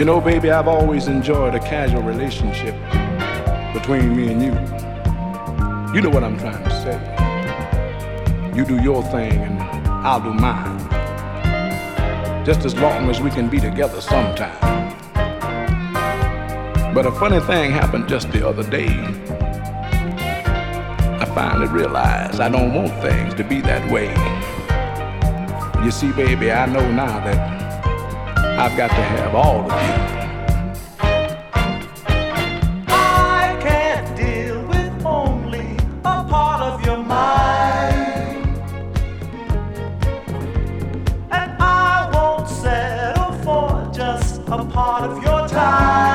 You know, baby, I've always enjoyed a casual relationship between me and you. You know what I'm trying to say. You do your thing and I'll do mine. Just as long as we can be together sometime. But a funny thing happened just the other day. I finally realized I don't want things to be that way. You see, baby, I know now that I've got to have all of you. I can't deal with only a part of your mind, and I won't settle for just a part of your time.